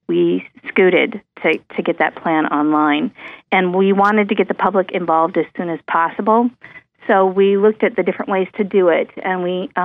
we scooted to get that plan online. And we wanted to get the public involved as soon as possible. So we looked at the different ways to do it, and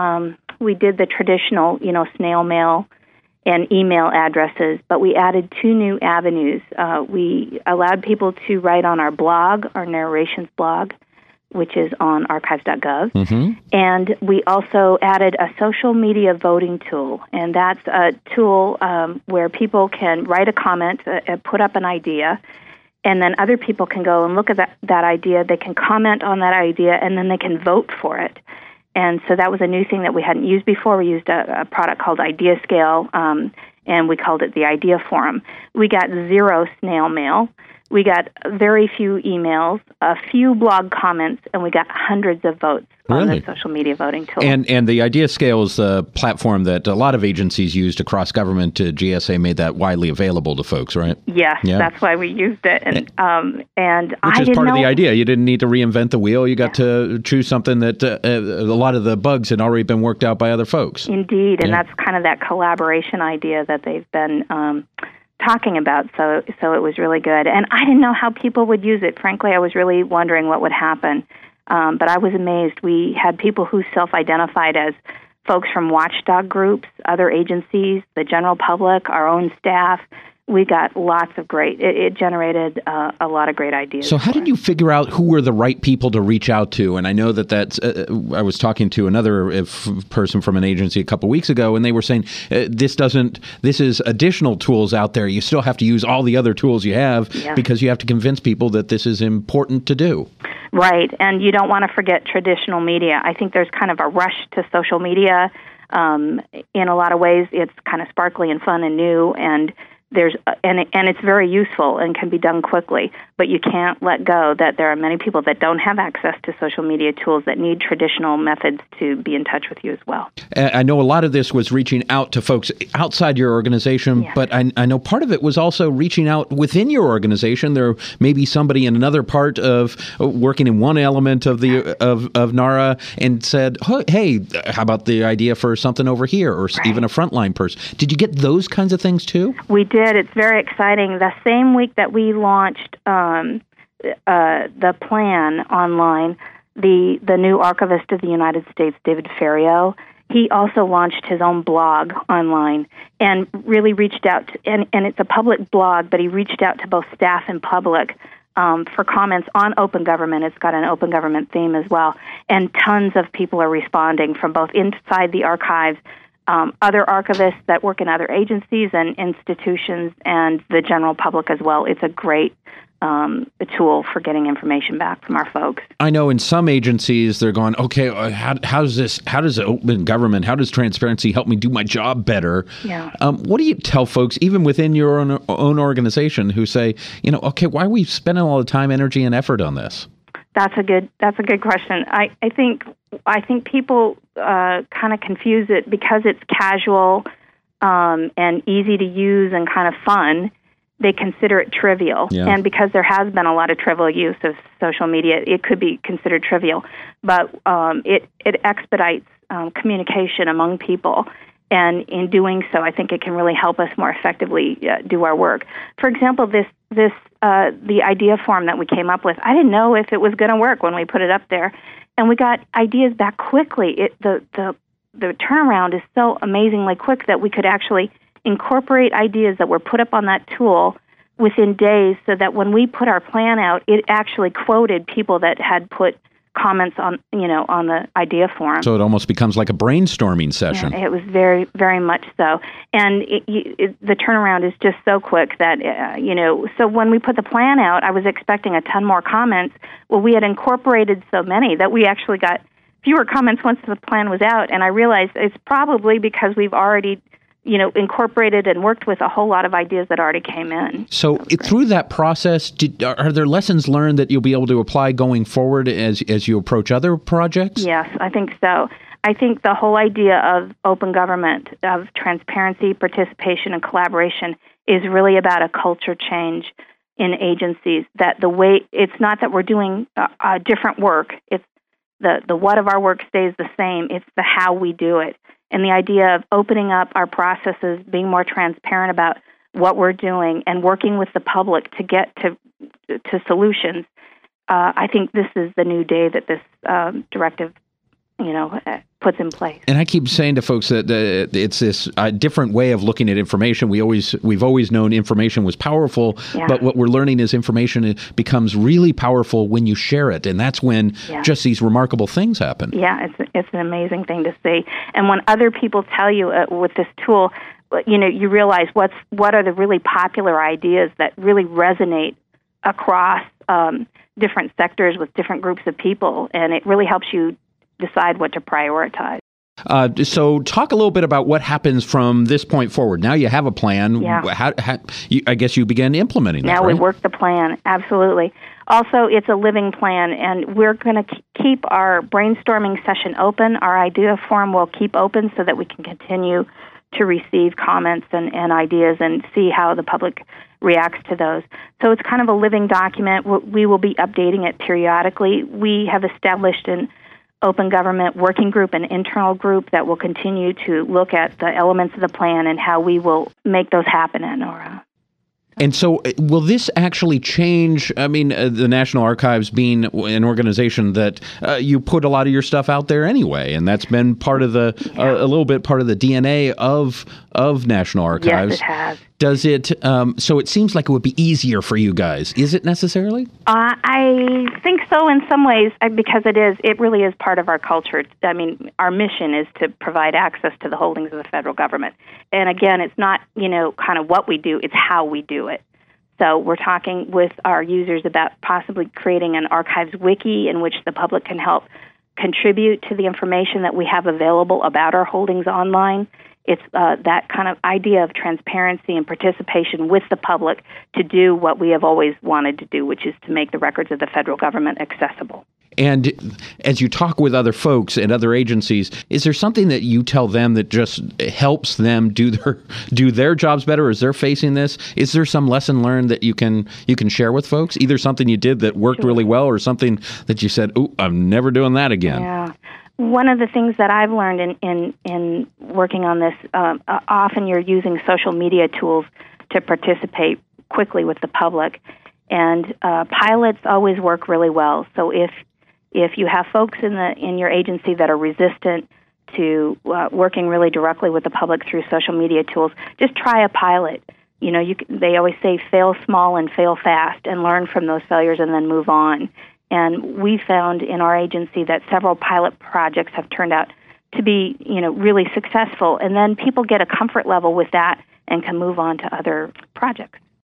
we did the traditional, snail mail and email addresses, but we added 2 new avenues. We allowed people to write on our blog, our narrations blog, which is on archives.gov. Mm-hmm. And we also added a social media voting tool, and that's a tool where people can write a comment, put up an idea, and then other people can go and look at that idea. They can comment on that idea, and then they can vote for it. And so that was a new thing that we hadn't used before. We used a product called IdeaScale, and we called it the Idea Forum. We got 0 snail mail. We got very few emails, a few blog comments, and we got hundreds of votes on the social media voting tool. And the IdeaScale is the platform that a lot of agencies used across government. GSA made that widely available to folks, right? Yes, that's why we used it. And which is part of the idea. You didn't need to reinvent the wheel. You got to choose something that a lot of the bugs had already been worked out by other folks. Indeed, and that's kind of that collaboration idea that they've been talking about, so it was really good. And I didn't know how people would use it. Frankly, I was really wondering what would happen. But I was amazed. We had people who self-identified as folks from watchdog groups, other agencies, the general public, our own staff. We got lots of it generated a lot of great ideas. So how did you figure out who were the right people to reach out to? And I know that's, I was talking to another person from an agency a couple weeks ago, and they were saying, this is additional tools out there. You still have to use all the other tools you have because you have to convince people that this is important to do. Right, and you don't want to forget traditional media. I think there's kind of a rush to social media. In a lot of ways, it's kind of sparkly and fun and new, and it's very useful and can be done quickly, but you can't let go that there are many people that don't have access to social media tools that need traditional methods to be in touch with you as well. I know a lot of this was reaching out to folks outside your organization, but I know part of it was also reaching out within your organization. There may be somebody in another part of working in one element of the of NARA and said, hey, how about the idea for something over here, or even a frontline person? Did you get those kinds of things too? We did. It's very exciting. The same week that we launched the plan online, the new archivist of the United States, David Ferriero, he also launched his own blog online and really reached out to, and it's a public blog, but he reached out to both staff and public for comments on open government. It's got an open government theme as well, and tons of people are responding from both inside the archives, other archivists that work in other agencies and institutions, and the general public as well. It's a great tool for getting information back from our folks. I know in some agencies they're going, okay, how does open government, how does transparency help me do my job better? Yeah. What do you tell folks, even within your own organization, who say, okay, why are we spending all the time, energy, and effort on this? That's a good question. I think people kind of confuse it because it's casual and easy to use and kind of fun. They consider it trivial, and because there has been a lot of trivial use of social media, it could be considered trivial. But it expedites communication among people. And in doing so, I think it can really help us more effectively do our work. For example, the idea form that we came up with, I didn't know if it was going to work when we put it up there, and we got ideas back quickly. The turnaround is so amazingly quick that we could actually incorporate ideas that were put up on that tool within days, so that when we put our plan out, it actually quoted people that had put comments on the idea forum. So it almost becomes like a brainstorming session. Yeah, it was very, very much so. And the turnaround is just so quick that, so when we put the plan out, I was expecting a ton more comments. Well, we had incorporated so many that we actually got fewer comments once the plan was out. And I realized it's probably because we've already incorporated and worked with a whole lot of ideas that already came in. So through that process, are there lessons learned that you'll be able to apply going forward as you approach other projects? Yes, I think so. I think the whole idea of open government, of transparency, participation, and collaboration is really about a culture change in agencies. That it's not that we're doing different work. It's the what of our work stays the same. It's the how we do it. And the idea of opening up our processes, being more transparent about what we're doing and working with the public to get to solutions. I think this is the new day that this directive, puts in place. And I keep saying to folks that it's this different way of looking at information. We've always known information was powerful, but what we're learning is information becomes really powerful when you share it, and that's when just these remarkable things happen. Yeah, it's an amazing thing to see. And when other people tell you with this tool, you realize what are the really popular ideas that really resonate across different sectors with different groups of people, and it really helps you decide what to prioritize. So talk a little bit about what happens from this point forward. Now you have a plan. Yeah. I guess you begin implementing that, Now right? we work the plan, absolutely. Also, it's a living plan, and we're going to keep our brainstorming session open. Our idea forum will keep open so that we can continue to receive comments and ideas and see how the public reacts to those. So it's kind of a living document. We will be updating it periodically. We have established an open government working group, an internal group that will continue to look at the elements of the plan and how we will make those happen at NORA. And so will this actually change? I mean, the National Archives being an organization that you put a lot of your stuff out there anyway, and that's been part of a little bit part of the DNA of National Archives. Yes, it has. Does it, so it seems like it would be easier for you guys. Is it necessarily? I think so in some ways, because it really is part of our culture. I mean, our mission is to provide access to the holdings of the federal government. And again, it's not, kind of what we do, it's how we do it. So we're talking with our users about possibly creating an archives wiki in which the public can help contribute to the information that we have available about our holdings online. It's that kind of idea of transparency and participation with the public to do what we have always wanted to do, which is to make the records of the federal government accessible. And as you talk with other folks and other agencies, is there something that you tell them that just helps them do their jobs better as they're facing this? Is there some lesson learned that you can share with folks? Either something you did that worked really well or something that you said, "Ooh, I'm never doing that again." Yeah. One of the things that I've learned in working on this, often you're using social media tools to participate quickly with the public, and pilots always work really well. So if you have folks in your agency that are resistant to working really directly with the public through social media tools, just try a pilot. They always say fail small and fail fast, and learn from those failures and then move on. And we found in our agency that several pilot projects have turned out to be, really successful. And then people get a comfort level with that and can move on to other projects.